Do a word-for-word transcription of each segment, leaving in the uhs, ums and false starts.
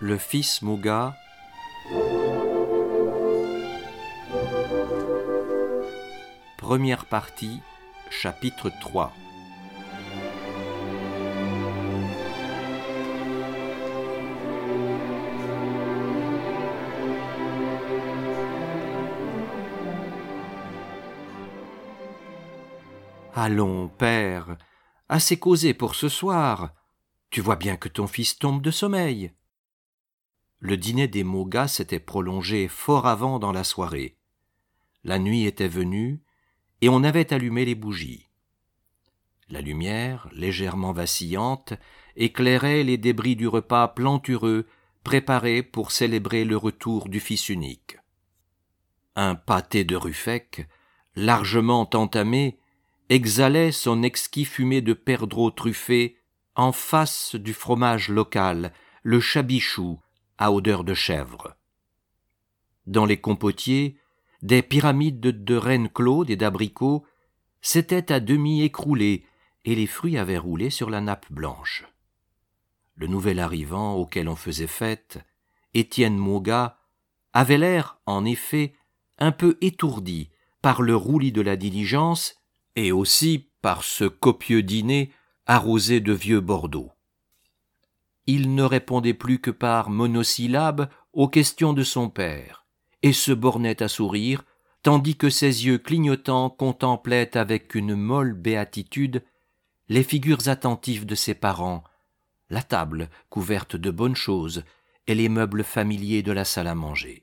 Le fils Moga. Première partie, chapitre trois. Allons, père, assez causé pour ce soir. Tu vois bien que ton fils tombe de sommeil. Le dîner des Moga s'était prolongé fort avant dans la soirée. La nuit était venue, et on avait allumé les bougies. La lumière, légèrement vacillante, éclairait les débris du repas plantureux préparé pour célébrer le retour du fils unique. Un pâté de ruffec, largement entamé, exhalait son exquis fumé de perdreau truffé en face du fromage local, le chabichou, à odeur de chèvre. Dans les compotiers, des pyramides de reine Claude et d'abricots s'étaient à demi écroulées et les fruits avaient roulé sur la nappe blanche. Le nouvel arrivant auquel on faisait fête, Étienne Moga, avait l'air, en effet, un peu étourdi par le roulis de la diligence et aussi par ce copieux dîner arrosé de vieux Bordeaux. Il ne répondait plus que par monosyllabes aux questions de son père, et se bornait à sourire, tandis que ses yeux clignotants contemplaient avec une molle béatitude les figures attentives de ses parents, la table couverte de bonnes choses et les meubles familiers de la salle à manger.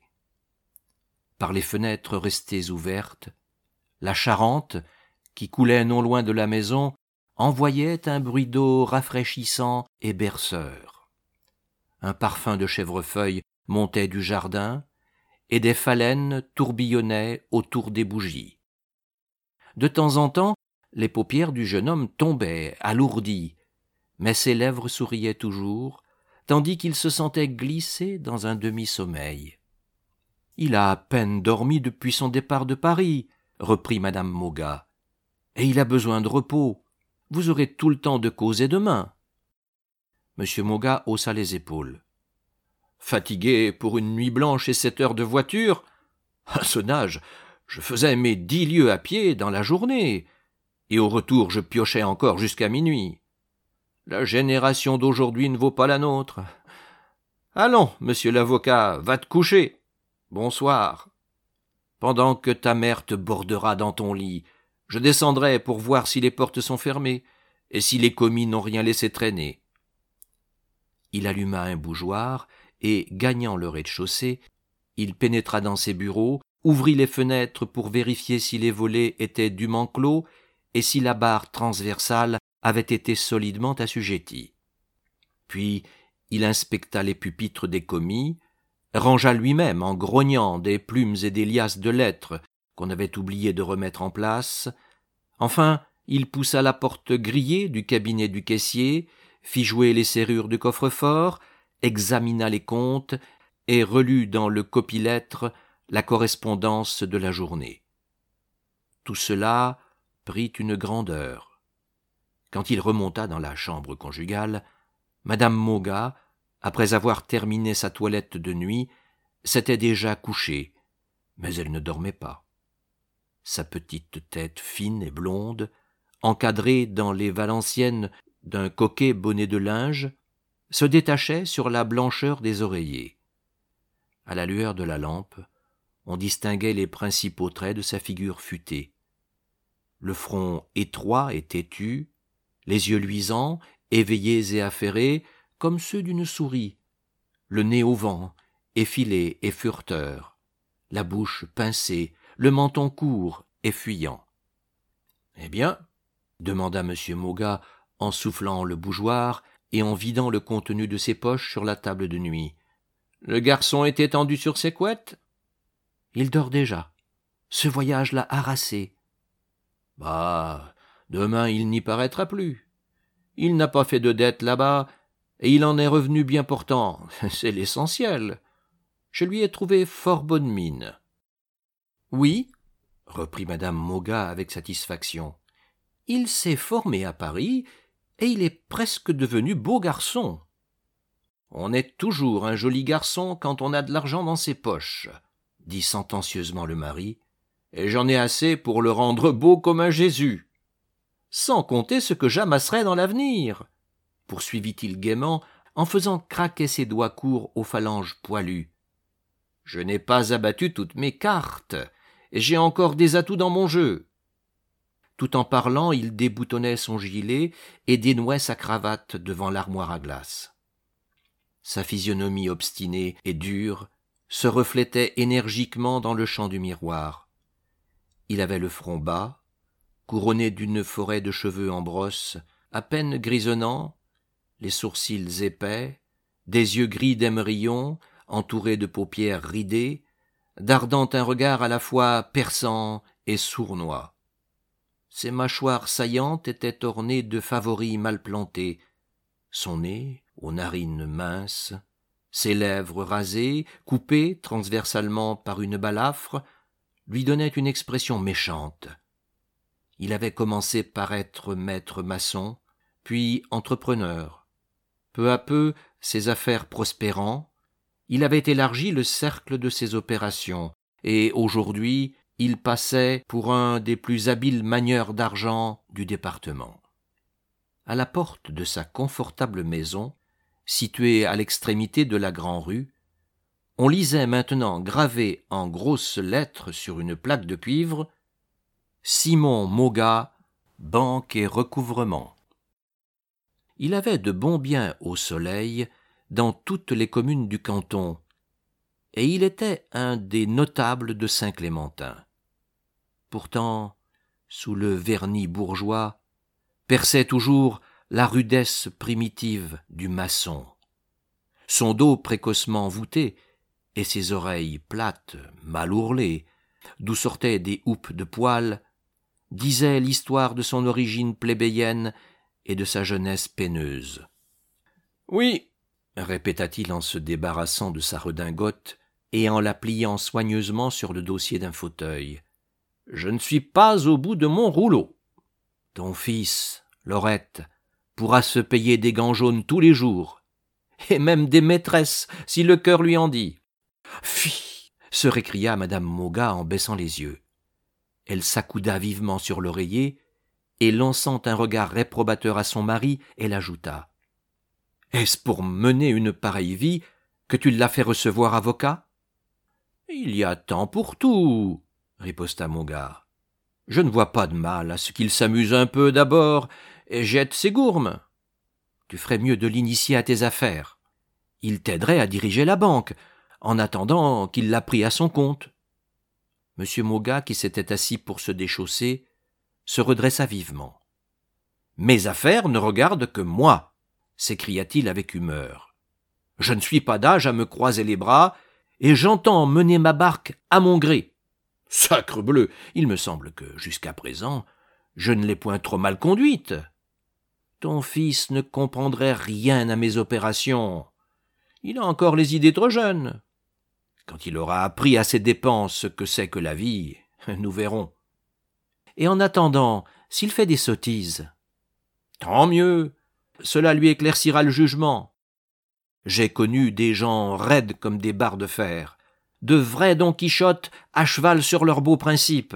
Par les fenêtres restées ouvertes, la Charente, qui coulait non loin de la maison, envoyait un bruit d'eau rafraîchissant et berceur. Un parfum de chèvrefeuille montait du jardin, et des phalènes tourbillonnaient autour des bougies. De temps en temps, les paupières du jeune homme tombaient, alourdies, mais ses lèvres souriaient toujours, tandis qu'il se sentait glisser dans un demi-sommeil. « Il a à peine dormi depuis son départ de Paris, » reprit madame Moga, « et il a besoin de repos. Vous aurez tout le temps de causer demain. » Monsieur Moga haussa les épaules. « Fatigué pour une nuit blanche et sept heures de voiture, à son âge, je faisais mes dix lieues à pied dans la journée, et au retour je piochais encore jusqu'à minuit. La génération d'aujourd'hui ne vaut pas la nôtre. Allons, monsieur l'avocat, va te coucher. Bonsoir. Pendant que ta mère te bordera dans ton lit, je descendrai pour voir si les portes sont fermées et si les commis n'ont rien laissé traîner. » Il alluma un bougeoir et, gagnant le rez-de-chaussée, il pénétra dans ses bureaux, ouvrit les fenêtres pour vérifier si les volets étaient dûment clos et si la barre transversale avait été solidement assujettie. Puis il inspecta les pupitres des commis, rangea lui-même en grognant des plumes et des liasses de lettres qu'on avait oublié de remettre en place. Enfin, il poussa la porte grillée du cabinet du caissier, fit jouer les serrures du coffre-fort, examina les comptes et relut dans le copie-lettres la correspondance de la journée. Tout cela prit une grande heure. Quand il remonta dans la chambre conjugale, madame Moga, après avoir terminé sa toilette de nuit, s'était déjà couchée, mais elle ne dormait pas. Sa petite tête fine et blonde, encadrée dans les valenciennes d'un coquet bonnet de linge, se détachait sur la blancheur des oreillers. À la lueur de la lampe, on distinguait les principaux traits de sa figure futée. Le front étroit et têtu, les yeux luisants, éveillés et affairés, comme ceux d'une souris, le nez au vent, effilé et fureteur, la bouche pincée, le menton court et fuyant. « Eh bien ?» demanda M. Moga en soufflant le bougeoir et en vidant le contenu de ses poches sur la table de nuit. « Le garçon est étendu sur ses couettes ?»« Il dort déjà. Ce voyage l'a harassé. »« Bah, demain il n'y paraîtra plus. Il n'a pas fait de dette là-bas, et il en est revenu bien portant, c'est l'essentiel. Je lui ai trouvé fort bonne mine. »« Oui, » reprit madame Moga avec satisfaction, « il s'est formé à Paris, et il est presque devenu beau garçon. » On est toujours un joli garçon quand on a de l'argent dans ses poches, dit sentencieusement le mari, et j'en ai assez pour le rendre beau comme un Jésus. Sans compter ce que j'amasserai dans l'avenir, poursuivit-il gaiement en faisant craquer ses doigts courts aux phalanges poilues. Je n'ai pas abattu toutes mes cartes, et j'ai encore des atouts dans mon jeu. Tout en parlant, il déboutonnait son gilet et dénouait sa cravate devant l'armoire à glace. Sa physionomie obstinée et dure se reflétait énergiquement dans le champ du miroir. Il avait le front bas, couronné d'une forêt de cheveux en brosse, à peine grisonnants, les sourcils épais, des yeux gris d'émerillon, entourés de paupières ridées, dardant un regard à la fois perçant et sournois. Ses mâchoires saillantes étaient ornées de favoris mal plantés, son nez, aux narines minces, ses lèvres rasées, coupées transversalement par une balafre, lui donnaient une expression méchante. Il avait commencé par être maître maçon, puis entrepreneur. Peu à peu, ses affaires prospérant, il avait élargi le cercle de ses opérations, et aujourd'hui, il passait pour un des plus habiles manieurs d'argent du département. À la porte de sa confortable maison, située à l'extrémité de la Grand-Rue, on lisait maintenant gravé en grosses lettres sur une plaque de cuivre « Simon Maugas, banque et recouvrement ». Il avait de bons biens au soleil dans toutes les communes du canton, et il était un des notables de Saint-Clémentin. Pourtant, sous le vernis bourgeois, perçait toujours la rudesse primitive du maçon. Son dos précocement voûté et ses oreilles plates, mal ourlées, d'où sortaient des houppes de poils, disaient l'histoire de son origine plébéienne et de sa jeunesse peineuse. « Oui, » répéta-t-il en se débarrassant de sa redingote et en la pliant soigneusement sur le dossier d'un fauteuil. « Je ne suis pas au bout de mon rouleau. Ton fils, Laurette, pourra se payer des gants jaunes tous les jours, et même des maîtresses, si le cœur lui en dit. »« Fi !» se récria madame Maugas en baissant les yeux. Elle s'accouda vivement sur l'oreiller, et lançant un regard réprobateur à son mari, elle ajouta « Est-ce pour mener une pareille vie que tu l'as fait recevoir avocat ?»« Il y a temps pour tout, » riposta Maugas. « Je ne vois pas de mal à ce qu'il s'amuse un peu d'abord et jette ses gourmes. Tu ferais mieux de l'initier à tes affaires. Il t'aiderait à diriger la banque, en attendant qu'il l'a pris à son compte. » Monsieur Maugas, qui s'était assis pour se déchausser, se redressa vivement. « Mes affaires ne regardent que moi, » s'écria-t-il avec humeur. « Je ne suis pas d'âge à me croiser les bras, et j'entends mener ma barque à mon gré. Sacrebleu, il me semble que, jusqu'à présent, je ne l'ai point trop mal conduite. Ton fils ne comprendrait rien à mes opérations. Il a encore les idées trop jeunes. Quand il aura appris à ses dépenses ce que c'est que la vie, nous verrons. Et en attendant, s'il fait des sottises, tant mieux, cela lui éclaircira le jugement. J'ai connu des gens raides comme des barres de fer, de vrais Don Quichotte à cheval sur leurs beaux principes.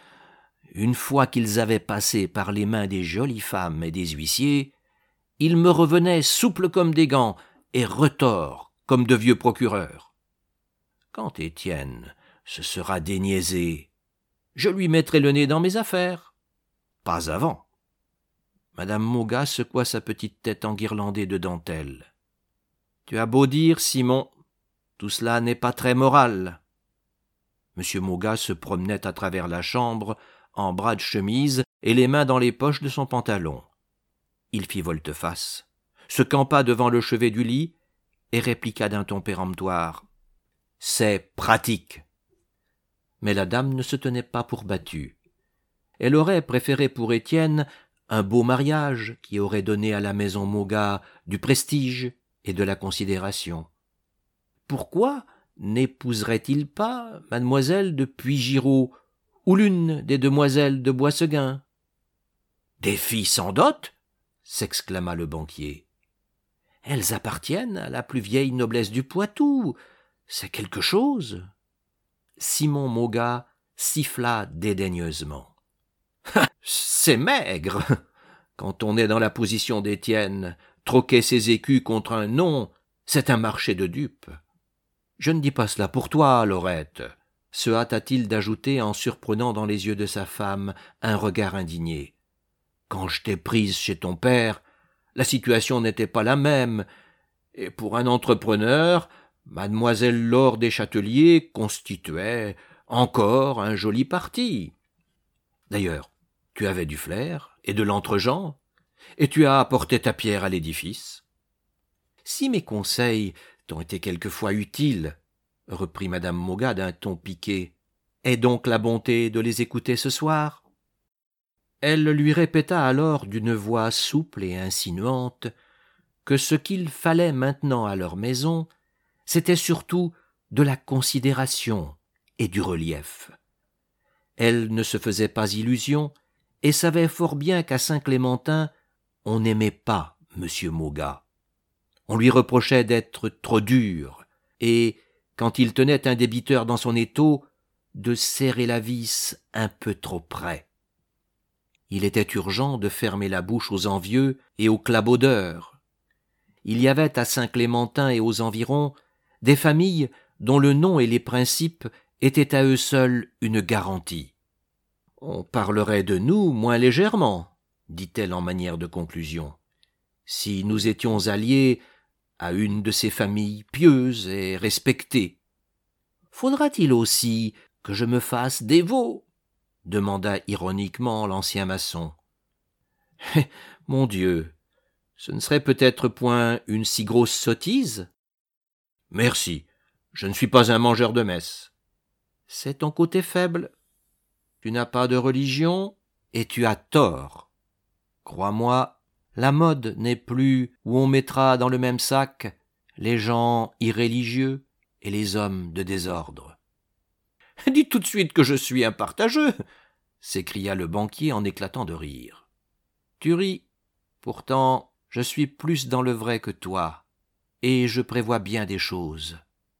Une fois qu'ils avaient passé par les mains des jolies femmes et des huissiers, ils me revenaient souples comme des gants et retors comme de vieux procureurs. Quand Étienne se sera déniaisé, je lui mettrai le nez dans mes affaires. Pas avant. Madame Maugas secoua sa petite tête enguirlandée de dentelle. Tu as beau dire, Simon, tout cela n'est pas très moral. Monsieur Maugas se promenait à travers la chambre en bras de chemise et les mains dans les poches de son pantalon. Il fit volte-face, se campa devant le chevet du lit et répliqua d'un ton péremptoire. « C'est pratique. » Mais la dame ne se tenait pas pour battue. Elle aurait préféré pour Étienne un beau mariage qui aurait donné à la maison Maugas du prestige et de la considération. Pourquoi n'épouserait-il pas mademoiselle de Puygiraud ou l'une des demoiselles de Boisseguin? « Des filles sans dot » s'exclama le banquier. elles appartiennent à la plus vieille noblesse du Poitou. C'est quelque chose. » Simon Maugas siffla dédaigneusement. « C'est maigre. Quand on est dans la position d'Étienne, troquer ses écus contre un nom, c'est un marché de dupes. »« Je ne dis pas cela pour toi, Laurette, » se hâta-t-il d'ajouter en surprenant dans les yeux de sa femme un regard indigné. « Quand je t'ai prise chez ton père, la situation n'était pas la même, et pour un entrepreneur, mademoiselle Laure Deschâtelier constituait encore un joli parti. D'ailleurs, tu avais du flair et de l'entre-gens, et tu as apporté ta pierre à l'édifice. »« Si mes conseils t'ont été quelquefois utiles, reprit madame Maugas d'un ton piqué, aie donc la bonté de les écouter ce soir. » Elle lui répéta alors d'une voix souple et insinuante que ce qu'il fallait maintenant à leur maison, c'était surtout de la considération et du relief. Elle ne se faisait pas illusion et savait fort bien qu'à Saint-Clémentin, on n'aimait pas M. Maugas. On lui reprochait d'être trop dur et, quand il tenait un débiteur dans son étau, de serrer la vis un peu trop près. Il était urgent de fermer la bouche aux envieux et aux clabaudeurs. Il y avait à Saint-Clémentin et aux environs des familles dont le nom et les principes étaient à eux seuls une garantie. « On parlerait de nous moins légèrement, » dit-elle en manière de conclusion, « si nous étions alliés à une de ces familles pieuses et respectées. »« Faudra-t-il aussi que je me fasse dévot ?» demanda ironiquement l'ancien maçon. « Eh, mon Dieu, ce ne serait peut-être point une si grosse sottise ? » ?»« Merci, je ne suis pas un mangeur de messe. »« C'est ton côté faible. Tu n'as pas de religion et tu as tort. Crois-moi, la mode n'est plus où on mettra dans le même sac les gens irréligieux et les hommes de désordre. »« Dis tout de suite que je suis un partageux !» s'écria le banquier en éclatant de rire. « Tu ris. Pourtant, je suis plus dans le vrai que toi, et je prévois bien des choses. »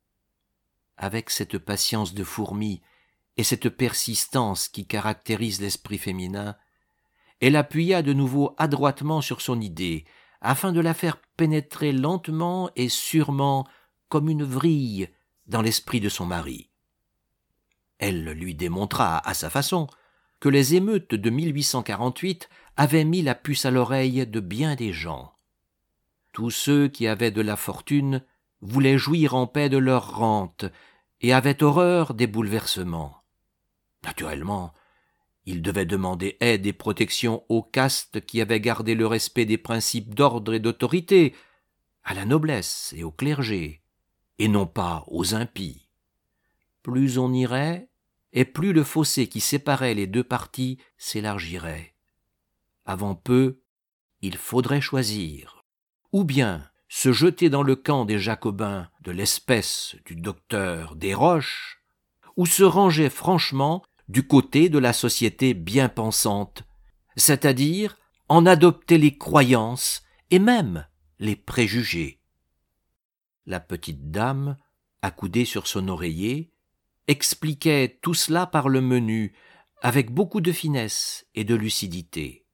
Avec cette patience de fourmi et cette persistance qui caractérise l'esprit féminin, elle appuya de nouveau adroitement sur son idée, afin de la faire pénétrer lentement et sûrement comme une vrille dans l'esprit de son mari. Elle lui démontra, à sa façon, que les émeutes de mille huit cent quarante-huit avaient mis la puce à l'oreille de bien des gens. Tous ceux qui avaient de la fortune voulaient jouir en paix de leur rente et avaient horreur des bouleversements. Naturellement, ils devaient demander aide et protection aux castes qui avaient gardé le respect des principes d'ordre et d'autorité, à la noblesse et au clergé, et non pas aux impies. Plus on irait, et plus le fossé qui séparait les deux partis s'élargirait. Avant peu, il faudrait choisir, ou bien se jeter dans le camp des Jacobins de l'espèce du docteur Desroches, ou se ranger franchement du côté de la société bien pensante, c'est-à-dire en adopter les croyances et même les préjugés. La petite dame, accoudée sur son oreiller, expliquait tout cela par le menu, avec beaucoup de finesse et de lucidité.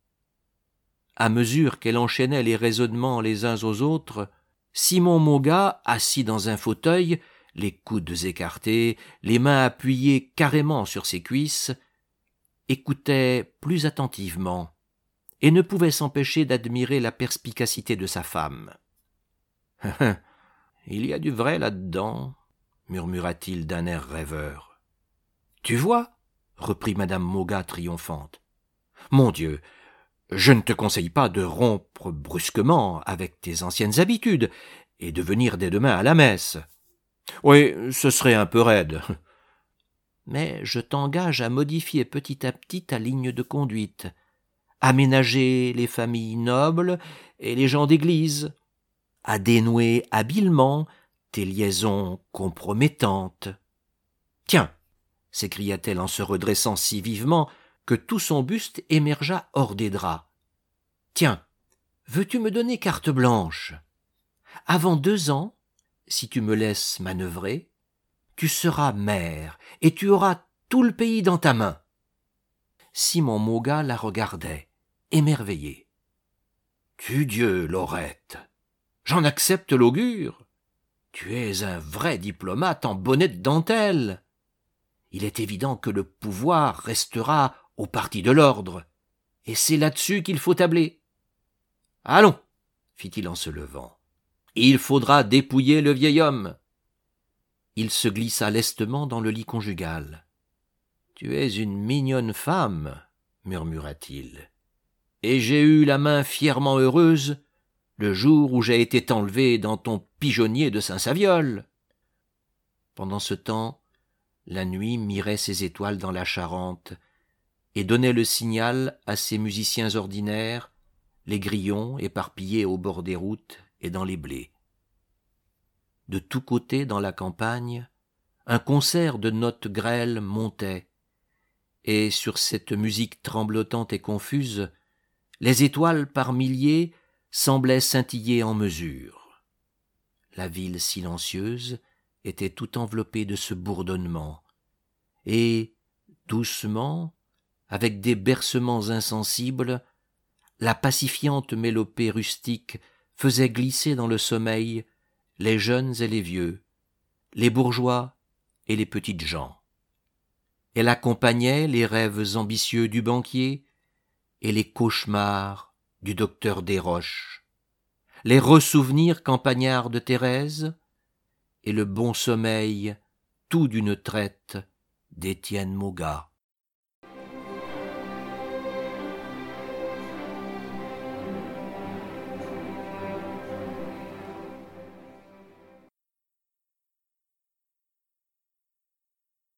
À mesure qu'elle enchaînait les raisonnements les uns aux autres, Simon Maugas, assis dans un fauteuil, les coudes écartés, les mains appuyées carrément sur ses cuisses, écoutait plus attentivement et ne pouvait s'empêcher d'admirer la perspicacité de sa femme. « Il y a du vrai là-dedans, » murmura-t-il d'un air rêveur. « Tu vois » reprit madame Maugas triomphante. « Mon Dieu, je ne te conseille pas de rompre brusquement avec tes anciennes habitudes et de venir dès demain à la messe. Oui, ce serait un peu raide. Mais je t'engage à modifier petit à petit ta ligne de conduite, aménager les familles nobles et les gens d'église, à dénouer habilement tes liaisons compromettantes. Tiens, s'écria-t-elle en se redressant si vivement que tout son buste émergea hors des draps. Tiens, veux-tu me donner carte blanche ? Avant deux ans, si tu me laisses manœuvrer, tu seras mère et tu auras tout le pays dans ta main. » Simon Maugas la regardait, émerveillé. « Tudieu, Laurette, j'en accepte l'augure. Tu es un vrai diplomate en bonnet de dentelle. Il est évident que le pouvoir restera au parti de l'ordre, et c'est là-dessus qu'il faut tabler. Allons, fit-il en se levant, il faudra dépouiller le vieil homme. » Il se glissa lestement dans le lit conjugal. « Tu es une mignonne femme, murmura-t-il, et j'ai eu la main fièrement heureuse le jour où j'ai été enlevé dans ton pigeonnier de Saint-Saviol. » Pendant ce temps, la nuit mirait ses étoiles dans la Charente et donnait le signal à ses musiciens ordinaires, les grillons éparpillés au bord des routes et dans les blés. De tous côtés dans la campagne, un concert de notes grêles montait, et sur cette musique tremblotante et confuse, les étoiles par milliers semblaient scintiller en mesure. La ville silencieuse était tout enveloppée de ce bourdonnement, et, doucement, avec des bercements insensibles, la pacifiante mélopée rustique faisait glisser dans le sommeil les jeunes et les vieux, les bourgeois et les petites gens. Elle accompagnait les rêves ambitieux du banquier et les cauchemars du docteur Desroches, les ressouvenirs campagnards de Thérèse et le bon sommeil tout d'une traite d'Étienne Maugas.